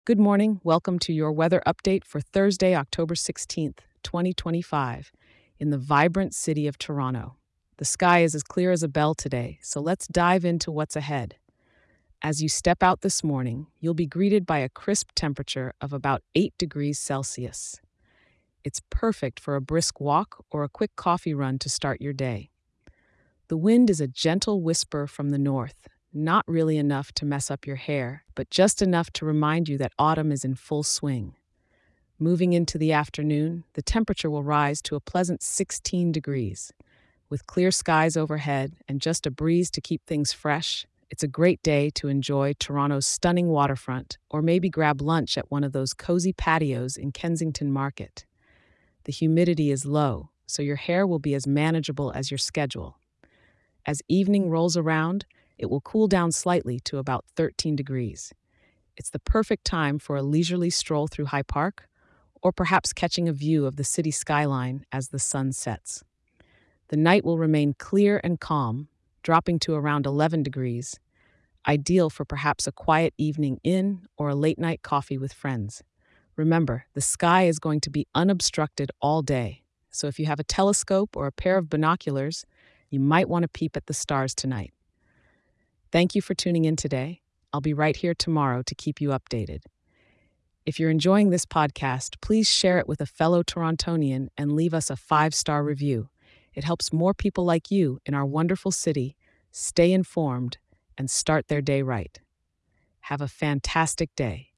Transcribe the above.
Good morning. Welcome to your weather update for Thursday, October 16th, 2025, in the vibrant city of Toronto. The sky is as clear as a bell today, so let's dive into what's ahead. As you step out this morning, you'll be greeted by a crisp temperature of about 8 degrees Celsius. It's perfect for a brisk walk or a quick coffee run to start your day. The wind is a gentle whisper from the north, not really enough to mess up your hair, but just enough to remind you that autumn is in full swing. Moving into the afternoon, the temperature will rise to a pleasant 16 degrees. With clear skies overhead and just a breeze to keep things fresh, it's a great day to enjoy Toronto's stunning waterfront or maybe grab lunch at one of those cozy patios in Kensington Market. The humidity is low, so your hair will be as manageable as your schedule. As evening rolls around, it will cool down slightly to about 13 degrees. It's the perfect time for a leisurely stroll through High Park, or perhaps catching a view of the city skyline as the sun sets. The night will remain clear and calm, dropping to around 11 degrees, ideal for perhaps a quiet evening in or a late night coffee with friends. Remember, the sky is going to be unobstructed all day, so if you have a telescope or a pair of binoculars, you might want to peep at the stars tonight. Thank you for tuning in today. I'll be right here tomorrow to keep you updated. If you're enjoying this podcast, please share it with a fellow Torontonian and leave us a 5-star review. It helps more people like you in our wonderful city stay informed and start their day right. Have a fantastic day.